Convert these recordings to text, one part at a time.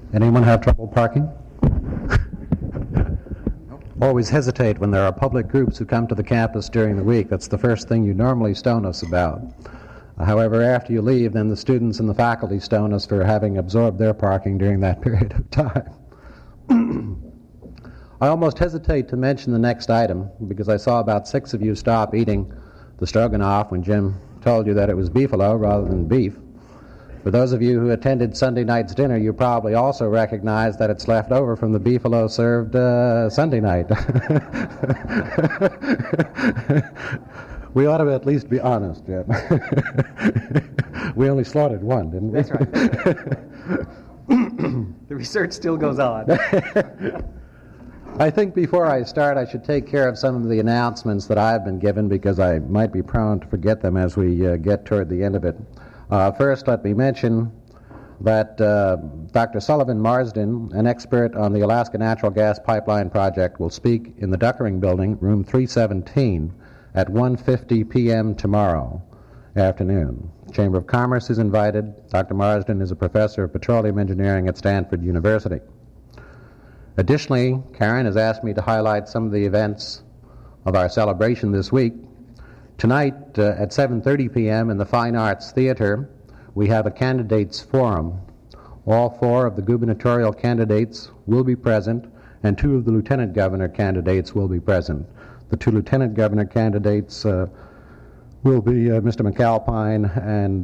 Anyone have trouble parking? Always hesitate when there are public groups who come to the campus during the week. That's the first thing you normally stone us about. However, after you leave, then the students and the faculty stone us for having absorbed their parking during that period of time. I almost hesitate to mention the next item because I saw about 6 of you stop eating the stroganoff when Jim told you that it was beefalo rather than beef. For those of you who attended Sunday night's dinner, you probably also recognize that it's left over from the beefalo served Sunday night. We ought to at least be honest, Jim. We only slaughtered one, didn't we? That's right. The research still goes on. I think before I start, I should take care of some of the announcements that I've been given because I might be prone to forget them as we get toward the end of it. First, let me mention that Dr. Sullivan Marsden, an expert on the Alaska Natural Gas Pipeline Project, will speak in the Duckering Building, room 317, at 1:50 p.m. tomorrow afternoon. Chamber of Commerce is invited. Dr. Marsden is a professor of petroleum engineering at Stanford University. Additionally, Karen has asked me to highlight some of the events of our celebration this week. Tonight at 7:30 p.m. in the Fine Arts Theater, we have a candidates forum. All 4 of the gubernatorial candidates will be present, and 2 of the lieutenant governor candidates will be present. The 2 lieutenant governor candidates will be Mr. McAlpine and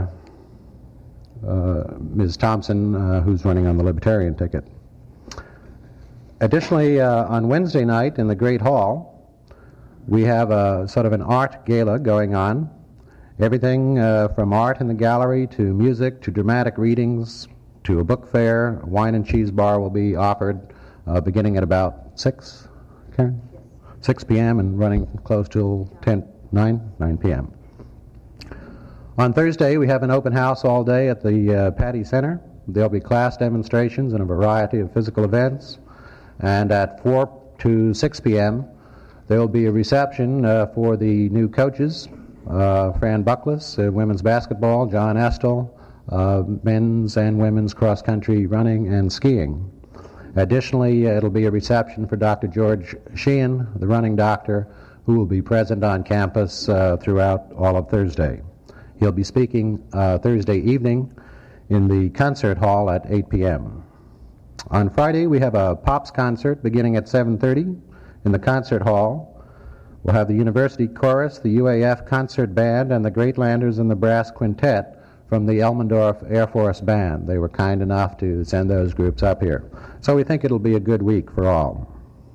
Ms. Thompson, who's running on the Libertarian ticket. Additionally, on Wednesday night in the Great Hall, we have a sort of an art gala going on. Everything from art in the gallery to music to dramatic readings to a book fair. A wine and cheese bar will be offered beginning at about 6, Karen? 6 p.m. and running close till 9 p.m. On Thursday, we have an open house all day at the Patty Center. There'll be class demonstrations and a variety of physical events. And at 4 to 6 p.m., there will be a reception for the new coaches, Fran Buckless, women's basketball, John Estel, men's and women's cross-country running and skiing. Additionally, it'll be a reception for Dr. George Sheehan, the running doctor, who will be present on campus throughout all of Thursday. He'll be speaking Thursday evening in the concert hall at 8 p.m. On Friday, we have a Pops concert beginning at 7:30 in the concert hall. We'll have the University Chorus, the UAF Concert Band, and the Greatlanders and the Brass Quintet from the Elmendorf Air Force Band. They were kind enough to send those groups up here. So we think it'll be a good week for all.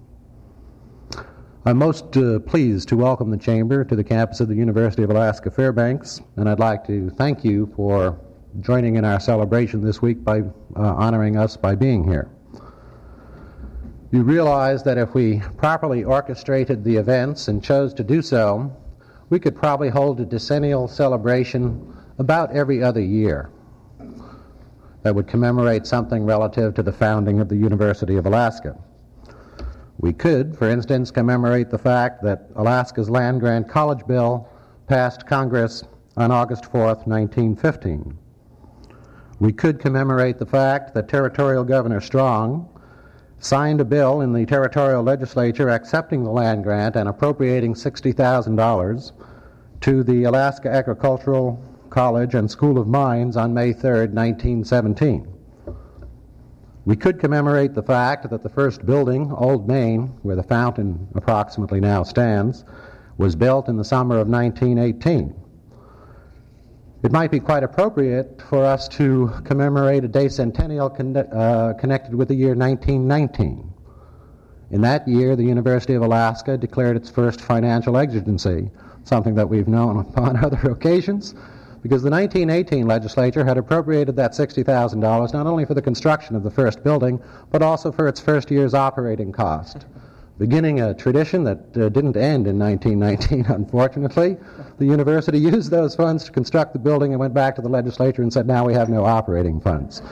I'm most pleased to welcome the Chamber to the campus of the University of Alaska Fairbanks, and I'd like to thank you for joining in our celebration this week by honoring us by being here. You realize that if we properly orchestrated the events and chose to do so, we could probably hold a decennial celebration about every other year that would commemorate something relative to the founding of the University of Alaska. We could, for instance, commemorate the fact that Alaska's land-grant college bill passed Congress on August 4th, 1915. We could commemorate the fact that Territorial Governor Strong signed a bill in the territorial legislature accepting the land grant and appropriating $60,000 to the Alaska Agricultural College and School of Mines on May 3rd, 1917. We could commemorate the fact that the first building, Old Main, where the fountain approximately now stands, was built in the summer of 1918. It might be quite appropriate for us to commemorate a decennial connected with the year 1919. In that year, the University of Alaska declared its first financial exigency, something that we've known upon other occasions, because the 1918 legislature had appropriated that $60,000 not only for the construction of the first building, but also for its first year's operating cost. Beginning a tradition that didn't end in 1919, unfortunately, the university used those funds to construct the building and went back to the legislature and said, now we have no operating funds.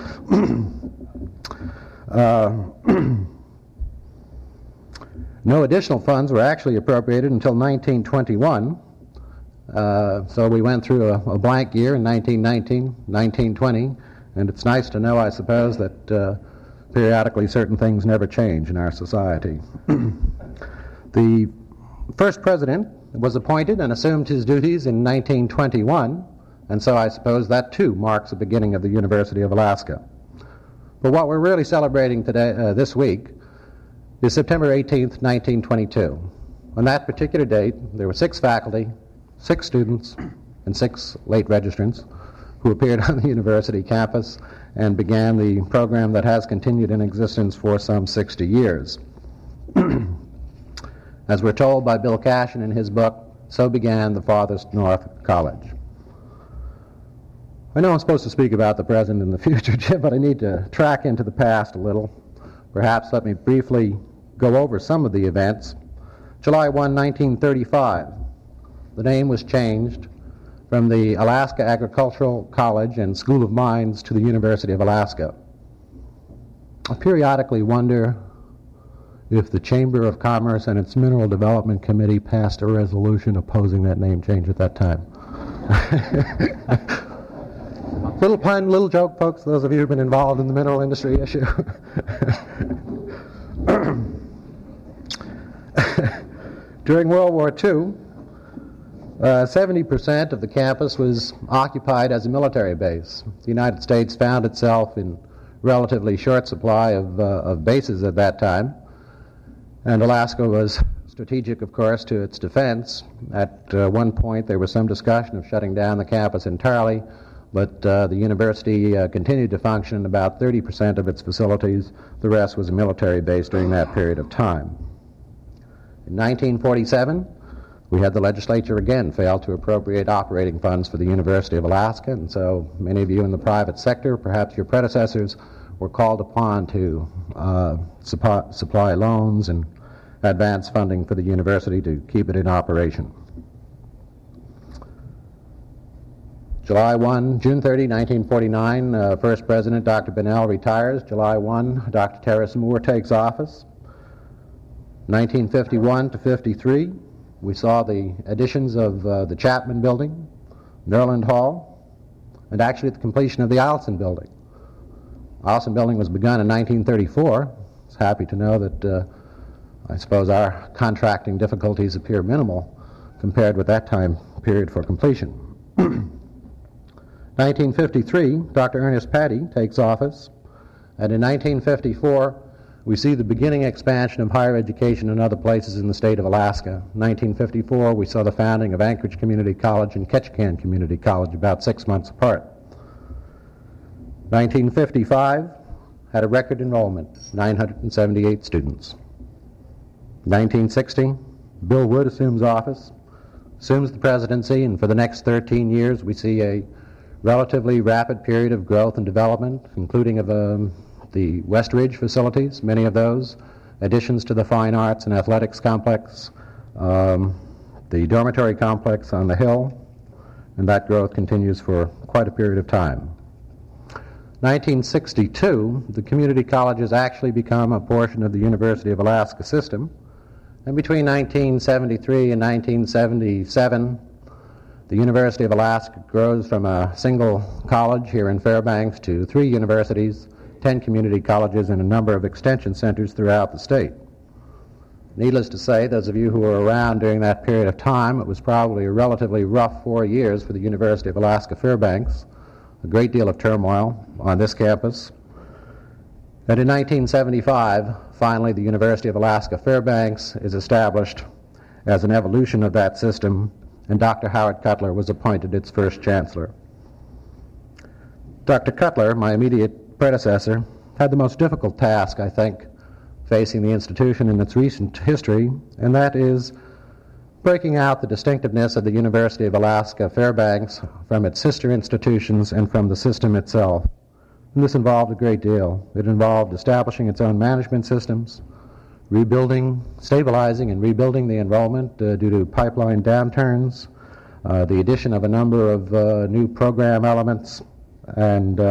No additional funds were actually appropriated until 1921. So we went through a blank year in 1919, 1920, and it's nice to know, I suppose, that periodically certain things never change in our society. The first president was appointed and assumed his duties in 1921, and so I suppose that too marks the beginning of the University of Alaska. But what we're really celebrating today, this week, is September 18th, 1922. On that particular date, there were 6 faculty, 6 students, and 6 late registrants who appeared on the university campus and began the program that has continued in existence for some 60 years. As we're told by Bill Cashin in his book, so began the Farthest North College. I know I'm supposed to speak about the present and the future, Jim, but I need to track into the past a little. Perhaps let me briefly go over some of the events. July 1, 1935, the name was changed from the Alaska Agricultural College and School of Mines to the University of Alaska. I periodically wonder if the Chamber of Commerce and its Mineral Development Committee passed a resolution opposing that name change at that time. Little pun, little joke, folks, those of you who've been involved in the mineral industry issue. During World War II, 70% of the campus was occupied as a military base. The United States found itself in relatively short supply of bases at that time, and Alaska was strategic, of course, to its defense. At one point, there was some discussion of shutting down the campus entirely, but the university continued to function in about 30% of its facilities. The rest was a military base during that period of time. In 1947, we had the legislature again fail to appropriate operating funds for the University of Alaska, and so many of you in the private sector, perhaps your predecessors, were called upon to supply loans and advance funding for the university to keep it in operation. June 30, 1949, first president, Dr. Bennell, retires. July 1, Dr. Terrace Moore takes office. 1951 to 53, we saw the additions of the Chapman Building, Nerland Hall, and actually the completion of the Eielson Building. Eielson Building was begun in 1934. I was happy to know that I suppose our contracting difficulties appear minimal compared with that time period for completion. 1953, Dr. Ernest Patty takes office, and in 1954, we see the beginning expansion of higher education in other places in the state of Alaska. In 1954, we saw the founding of Anchorage Community College and Ketchikan Community College about 6 months apart. 1955 had a record enrollment, 978 students. 1960, Bill Wood assumes office, assumes the presidency, and for the next 13 years we see a relatively rapid period of growth and development, including of the West Ridge facilities, many of those, additions to the Fine Arts and Athletics Complex, the dormitory complex on the Hill, and that growth continues for quite a period of time. 1962, the community colleges actually become a portion of the University of Alaska system, and between 1973 and 1977, the University of Alaska grows from a single college here in Fairbanks to 3 universities, 10 community colleges, and a number of extension centers throughout the state. Needless to say, those of you who were around during that period of time, it was probably a relatively rough 4 years for the University of Alaska Fairbanks, a great deal of turmoil on this campus. And in 1975, finally, the University of Alaska Fairbanks is established as an evolution of that system, and Dr. Howard Cutler was appointed its first chancellor. Dr. Cutler, my immediate predecessor, had the most difficult task, I think, facing the institution in its recent history, and that is breaking out the distinctiveness of the University of Alaska Fairbanks from its sister institutions and from the system itself. And this involved a great deal. It involved establishing its own management systems, rebuilding, stabilizing and rebuilding the enrollment due to pipeline downturns, the addition of a number of new program elements, and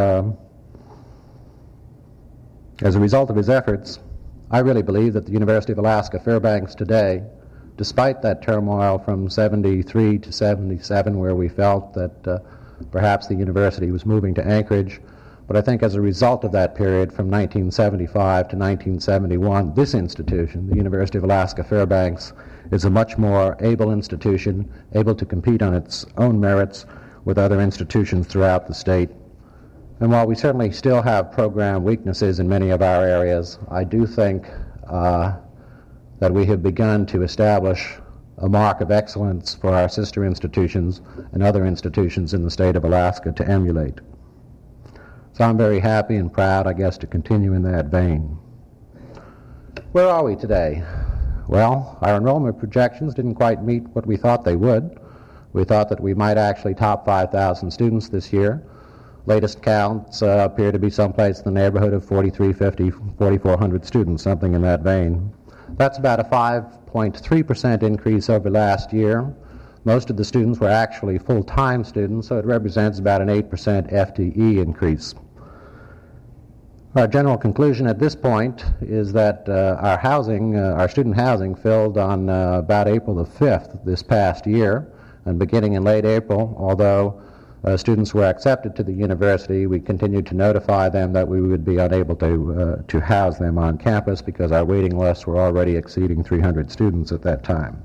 as a result of his efforts, I really believe that the University of Alaska Fairbanks today, despite that turmoil from 73 to 77, where we felt that perhaps the university was moving to Anchorage, But I think as a result of that period, from 1975 to 1971, this institution, the University of Alaska Fairbanks, is a much more able institution, able to compete on its own merits with other institutions throughout the state. And while we certainly still have program weaknesses in many of our areas, I do think that we have begun to establish a mark of excellence for our sister institutions and other institutions in the state of Alaska to emulate. So I'm very happy and proud, I guess, to continue in that vein. Where are we today? Well, our enrollment projections didn't quite meet what we thought they would. We thought that we might actually top 5,000 students this year. Latest counts appear to be someplace in the neighborhood of 4,350, 4,400 students, something in that vein. That's about a 5.3% increase over last year. Most of the students were actually full-time students, so it represents about an 8% FTE increase. Our general conclusion at this point is that our student housing filled on about April the 5th this past year, and beginning in late April, although students were accepted to the university, we continued to notify them that we would be unable to house them on campus because our waiting lists were already exceeding 300 students at that time.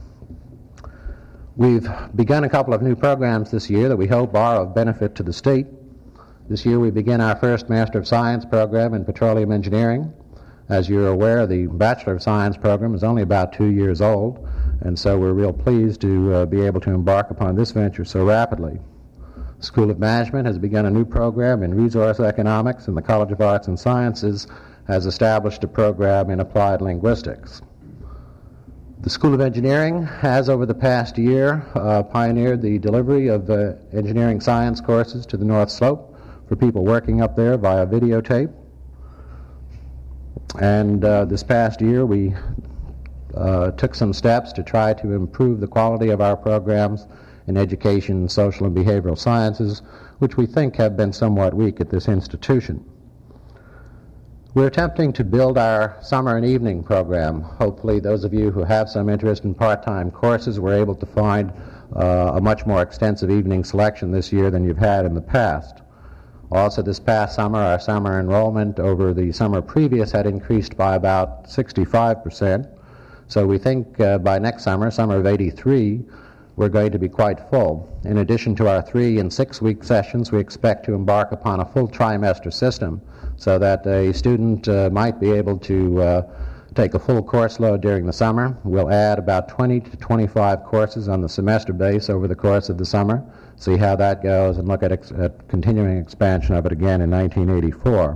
We've begun a couple of new programs this year that we hope are of benefit to the state. This year we begin our first Master of Science program in petroleum engineering. As you're aware, the Bachelor of Science program is only about 2 years old, and so we're real pleased to be able to embark upon this venture so rapidly. The School of Management has begun a new program in resource economics, and the College of Arts and Sciences has established a program in applied linguistics. The School of Engineering has, over the past year, pioneered the delivery of engineering science courses to the North Slope for people working up there via videotape. And this past year we took some steps to try to improve the quality of our programs in education, social and behavioral sciences, which we think have been somewhat weak at this institution. We're attempting to build our summer and evening program. Hopefully those of you who have some interest in part-time courses were able to find a much more extensive evening selection this year than you've had in the past. Also this past summer, our summer enrollment over the summer previous had increased by about 65%. So we think by next summer, summer of '83, we're going to be quite full. In addition to our 3 and 6 week sessions, we expect to embark upon a full trimester system so that a student might be able to take a full course load during the summer. We'll add about 20 to 25 courses on the semester base over the course of the summer, see how that goes, and look at continuing expansion of it again in 1984.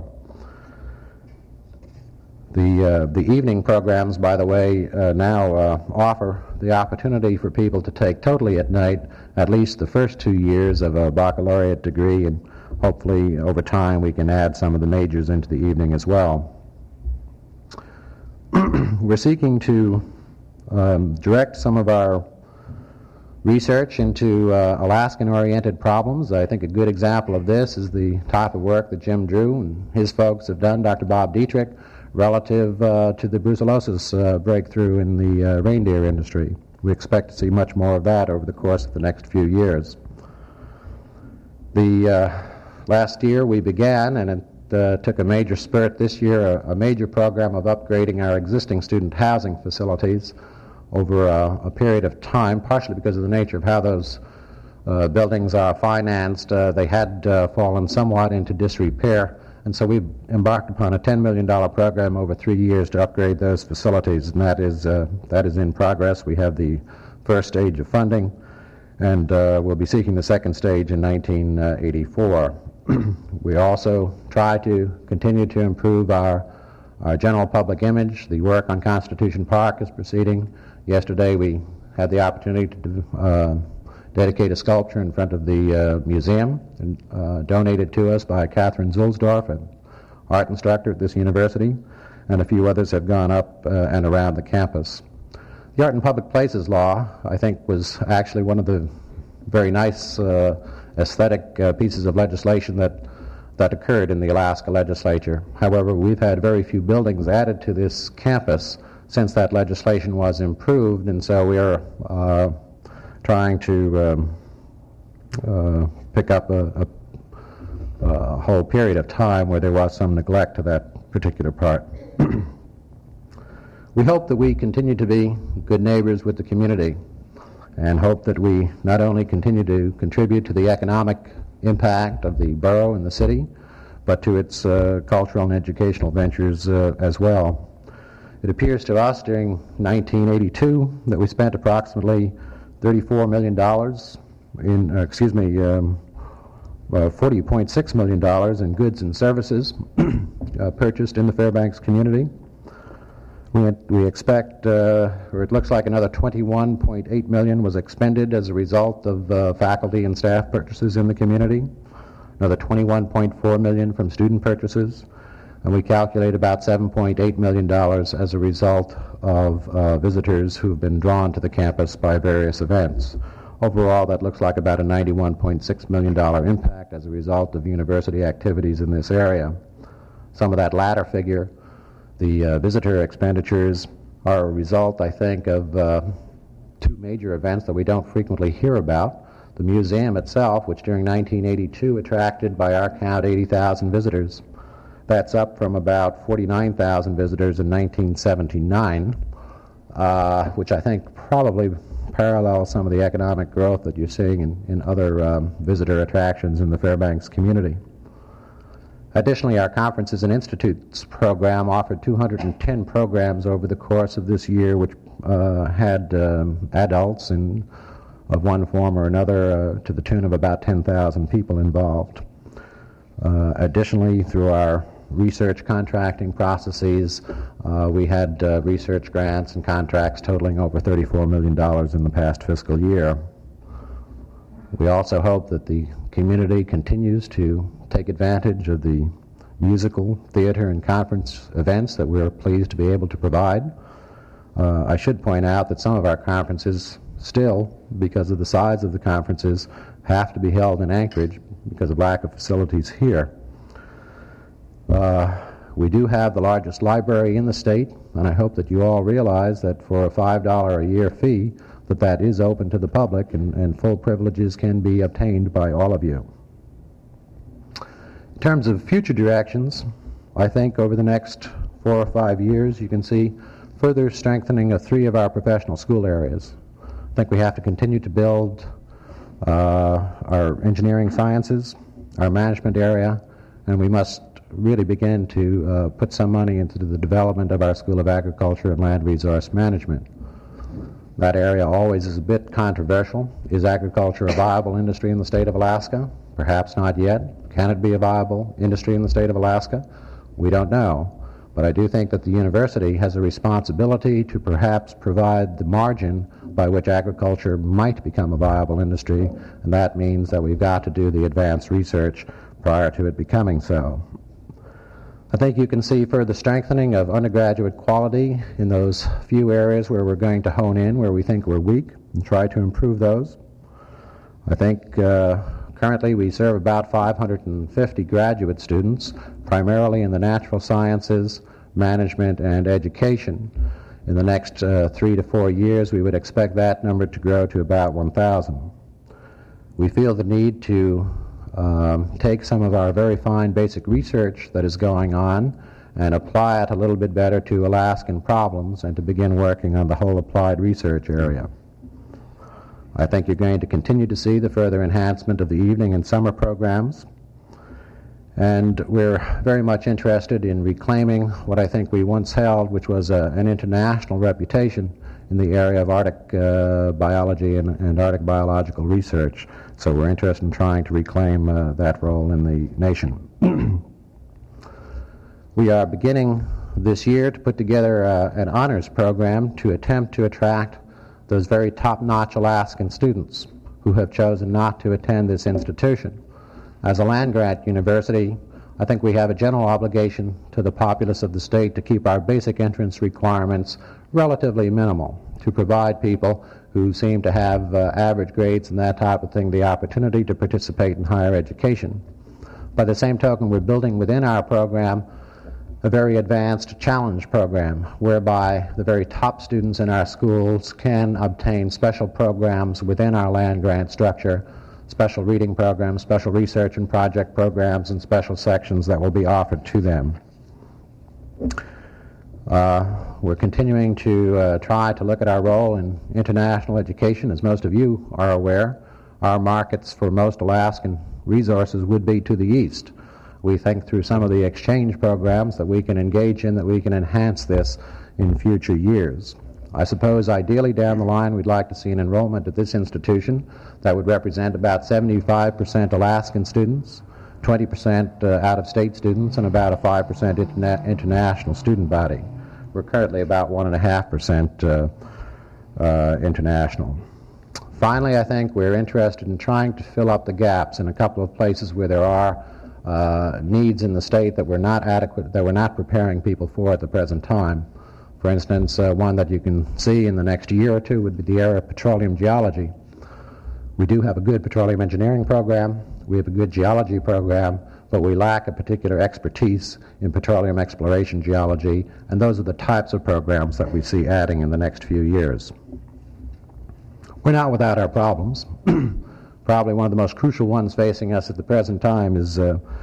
The evening programs, by the way, now offer the opportunity for people to take totally at night at least the first 2 years of a baccalaureate degree, and hopefully over time we can add some of the majors into the evening as well. We're seeking to direct some of our research into Alaskan-oriented problems. I think a good example of this is the type of work that Jim Drew and his folks have done, Dr. Bob Dietrich, relative to the brucellosis breakthrough in the reindeer industry. We expect to see much more of that over the course of the next few years. Last year we began, and it took a major spurt this year, a major program of upgrading our existing student housing facilities over a period of time, partially because of the nature of how those buildings are financed. They had fallen somewhat into disrepair, and so we've embarked upon a $10 million program over 3 years to upgrade those facilities, and that is in progress. We have the first stage of funding, and we'll be seeking the second stage in 1984. We also try to continue to improve our general public image. The work on Constitution Park is proceeding. Yesterday we had the opportunity to dedicate a sculpture in front of the museum, donated to us by Catherine Zulsdorf, an art instructor at this university, and a few others have gone up and around the campus. The Art in Public Places law, I think, was actually one of the very nice aesthetic pieces of legislation that occurred in the Alaska legislature. However, we've had very few buildings added to this campus since that legislation was improved, and so we are trying to pick up whole period of time where there was some neglect to that particular part. We hope that we continue to be good neighbors with the community, and hope that we not only continue to contribute to the economic impact of the borough and the city, but to its cultural and educational ventures as well. It appears to us during 1982 that we spent approximately $34 million $40.6 million in goods and services purchased in the Fairbanks community. We expect, or it looks like another $21.8 million was expended as a result of faculty and staff purchases in the community, another $21.4 million from student purchases, and we calculate about $7.8 million as a result of visitors who have been drawn to the campus by various events. Overall, that looks like about a $91.6 million impact as a result of university activities in this area. Some of that latter figure, the visitor expenditures, are a result, I think, of two major events that we don't frequently hear about. The museum itself, which during 1982 attracted, by our count, 80,000 visitors. That's up from about 49,000 visitors in 1979, which I think probably parallels some of the economic growth that you're seeing in other visitor attractions in the Fairbanks community. Additionally, our Conferences and Institutes program offered 210 programs over the course of this year, which had adults of one form or another to the tune of about 10,000 people involved. Additionally, through our research contracting processes, we had research grants and contracts totaling over $34 million in the past fiscal year. We also hope that the community continues to take advantage of the musical, theater, and conference events that we're pleased to be able to provide. I should point out that some of our conferences still, because of the size of the conferences, have to be held in Anchorage because of lack of facilities here. We do have the largest library in the state, and I hope that you all realize that for a $5 a year fee, that is open to the public, and full privileges can be obtained by all of you. In terms of future directions, I think over the next 4 or 5 years you can see further strengthening of 3 of our professional school areas. I think we have to continue to build our engineering sciences, our management area, and we must really begin to put some money into the development of our School of Agriculture and Land Resource Management. That area always is a bit controversial. Is agriculture a viable industry in the state of Alaska? Perhaps not yet. Can it be a viable industry in the state of Alaska? We don't know. But I do think that the university has a responsibility to perhaps provide the margin by which agriculture might become a viable industry, and that means that we've got to do the advanced research prior to it becoming so. I think you can see further strengthening of undergraduate quality in those few areas where we're going to hone in, where we think we're weak, and try to improve those. I think currently we serve about 550 graduate students, primarily in the natural sciences, management, and education. In the next 3 to 4 years, we would expect that number to grow to about 1,000. We feel the need to take some of our very fine basic research that is going on and apply it a little bit better to Alaskan problems, and to begin working on the whole applied research area. I think you're going to continue to see the further enhancement of the evening and summer programs, and we're very much interested in reclaiming what I think we once held, which was an international reputation in the area of Arctic biology and Arctic biological research. So we're interested in trying to reclaim that role in the nation. We are beginning this year to put together an honors program to attempt to attract those very top-notch Alaskan students who have chosen not to attend this institution. As a land-grant university, I think we have a general obligation to the populace of the state to keep our basic entrance requirements relatively minimal, to provide people who seem to have average grades and that type of thing the opportunity to participate in higher education. By the same token, we're building within our program a very advanced challenge program, whereby the very top students in our schools can obtain special programs within our land-grant structure special reading programs, special research and project programs, and special sections that will be offered to them. We're continuing to try to look at our role in international education. As most of you are aware, our markets for most Alaskan resources would be to the east. We think through some of the exchange programs that we can engage in, that we can enhance this in future years. I suppose ideally down the line we'd like to see an enrollment at this institution that would represent about 75% Alaskan students, 20% out-of-state students, and about a 5% international student body. We're currently about 1.5% international. Finally, I think we're interested in trying to fill up the gaps in a couple of places where there are needs in the state that we're not adequate, that we're not preparing people for at the present time. For instance, one that you can see in the next year or two would be the area of petroleum geology. We do have a good petroleum engineering program, we have a good geology program, but we lack a particular expertise in petroleum exploration geology, and those are the types of programs that we see adding in the next few years. We're not without our problems. Probably one of the most crucial ones facing us at the present time is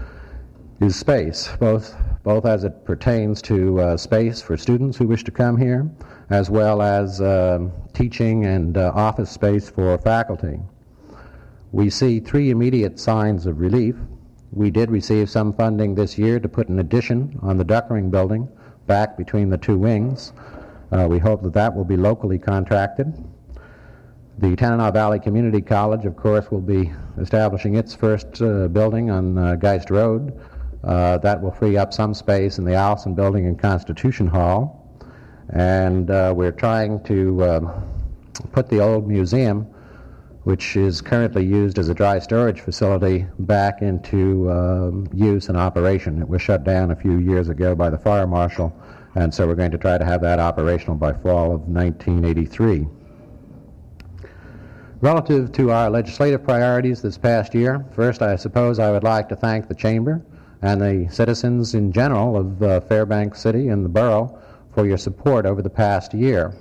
space, both as it pertains to space for students who wish to come here, as well as teaching and office space for faculty. We see three immediate signs of relief. We did receive some funding this year to put an addition on the Duckering building back between the two wings. We hope that that will be locally contracted. The Tanana Valley Community College, of course, will be establishing its first building on Geist Road. That will free up some space in the Allison building and Constitution Hall. And we're trying to put the old museum, which is currently used as a dry storage facility, back into use and operation. It was shut down a few years ago by the fire marshal, and so we're going to try to have that operational by fall of 1983. Relative to our legislative priorities this past year, first I suppose I would like to thank the Chamber and the citizens in general of Fairbanks City and the borough for your support over the past year.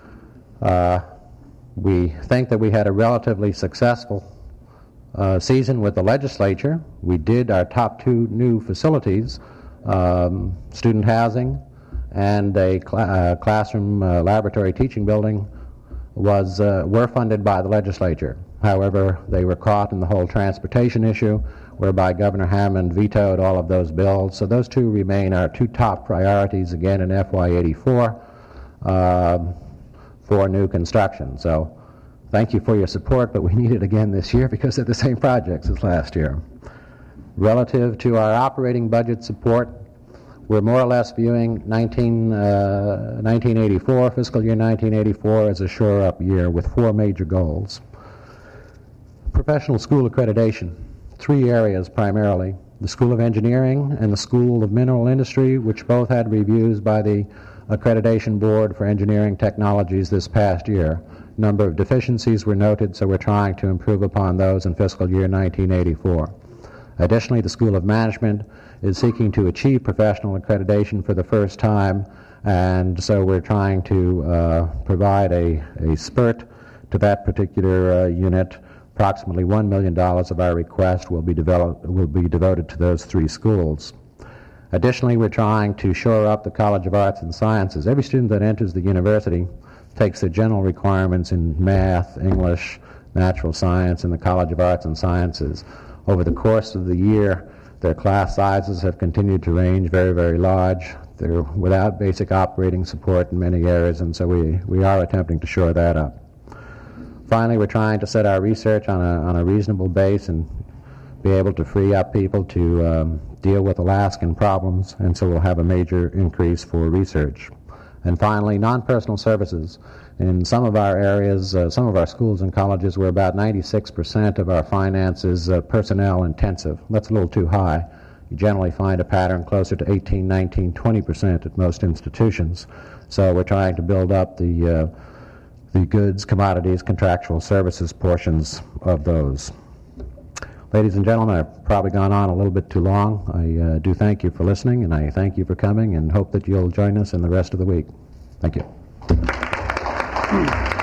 We think that we had a relatively successful season with the legislature. We did our top two new facilities, student housing and a classroom laboratory teaching building were funded by the legislature. However, they were caught in the whole transportation issue, whereby Governor Hammond vetoed all of those bills. So those two remain our two top priorities again in FY84 for new construction. So thank you for your support, but we need it again this year because they're the same projects as last year. Relative to our operating budget support, we're more or less viewing 1984, fiscal year 1984, as a shore-up year with four major goals. Professional school accreditation, three areas primarily: the School of Engineering and the School of Mineral Industry, which both had reviews by the Accreditation Board for Engineering Technologies this past year. A number of deficiencies were noted, so we're trying to improve upon those in fiscal year 1984. Additionally, the School of Management is seeking to achieve professional accreditation for the first time, and so we're trying to provide a spurt to that particular unit. Approximately $1 million of our request will be devoted to those three schools. Additionally, we're trying to shore up the College of Arts and Sciences. Every student that enters the university takes their general requirements in math, English, natural science, and the College of Arts and Sciences. Over the course of the year, their class sizes have continued to range very, very large. They're without basic operating support in many areas, and so we are attempting to shore that up. Finally, we're trying to set our research on a reasonable base and be able to free up people to deal with Alaskan problems, and so we'll have a major increase for research. And finally, non-personal services. In some of our areas, some of our schools and colleges, we're about 96% of our finances personnel intensive. That's a little too high. You generally find a pattern closer to 18, 19, 20% at most institutions. So we're trying to build up the goods, commodities, contractual services portions of those. Ladies and gentlemen, I've probably gone on a little bit too long. I do thank you for listening, and I thank you for coming, and hope that you'll join us in the rest of the week. Thank you.